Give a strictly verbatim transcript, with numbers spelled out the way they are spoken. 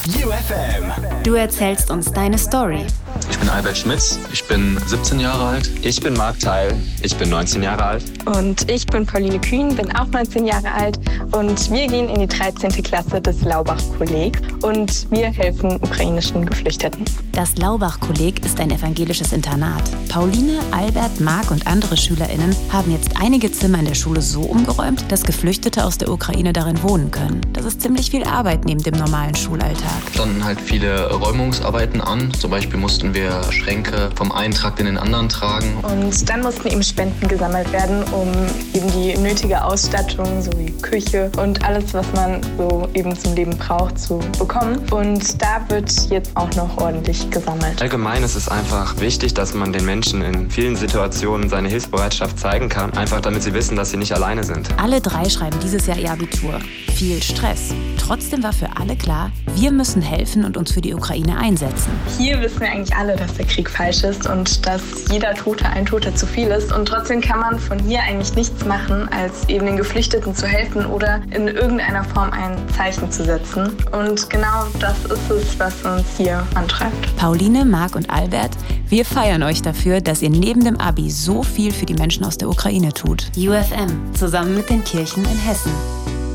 U F M. Du erzählst uns deine Story. Ich bin Albert Schmitz, ich bin siebzehn Jahre alt. Ich bin Marc Theil, ich bin neunzehn Jahre alt. Und ich bin Pauline Kühn, bin auch neunzehn Jahre alt. Und wir gehen in die dreizehnte Klasse des Laubach-Kolleg und wir helfen ukrainischen Geflüchteten. Das Laubach-Kolleg ist ein evangelisches Internat. Pauline, Albert, Marc und andere SchülerInnen haben jetzt einige Zimmer in der Schule so umgeräumt, dass Geflüchtete aus der Ukraine darin wohnen können. Das ist ziemlich viel Arbeit neben dem normalen Schulalltag. Standen halt viele Räumungsarbeiten an. Zum Beispiel mussten wir Schränke vom einen Trakt in den anderen tragen. Und dann mussten eben Spenden gesammelt werden, um eben die nötige Ausstattung sowie Küche und alles, was man so eben zum Leben braucht, zu bekommen. Und da wird jetzt auch noch ordentlich gesammelt. Allgemein ist es einfach wichtig, dass man den Menschen in vielen Situationen seine Hilfsbereitschaft zeigen kann, einfach damit sie wissen, dass sie nicht alleine sind. Alle drei schreiben dieses Jahr ihr Abitur. Viel Stress. Trotzdem war für alle klar, wir müssen helfen und uns für die Ukraine einsetzen. Hier wissen wir eigentlich alle, dass der Krieg falsch ist und dass jeder Tote ein Toter zu viel ist. Und trotzdem kann man von hier eigentlich nichts machen, als eben den Geflüchteten zu helfen oder in irgendeiner Form ein Zeichen zu setzen. Und genau das ist es, was uns hier antreibt. Pauline, Marc und Albert, wir feiern euch dafür, dass ihr neben dem Abi so viel für die Menschen aus der Ukraine tut. U F M, zusammen mit den Kirchen in Hessen.